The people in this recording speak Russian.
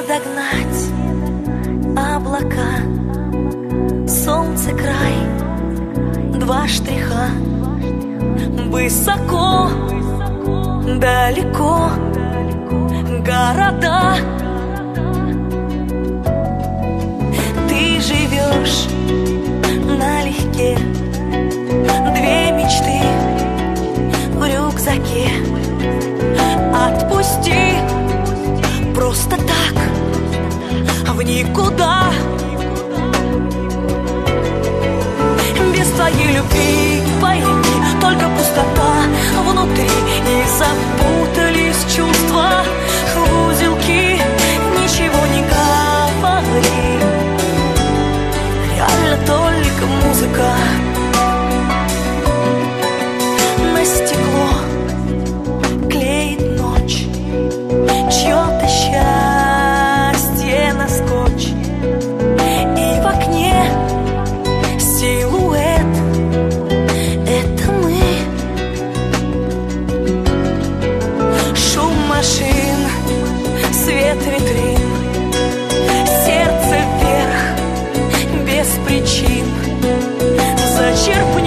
догнать облака, солнце край, два штриха. Высоко, далеко города. Ты живешь налегке, две мечты в рюкзаке. Отпусти просто так в никуда. Без твоей любви пойми, только пустота внутри, и запутались чувства в узелки. Ничего не говори, реально только музыка. На стекло клеит ночь чье-то счастье на скотч, и в окне силуэт — это мы. Шум машин, свет витрин, сердце вверх без причин. Зачерпни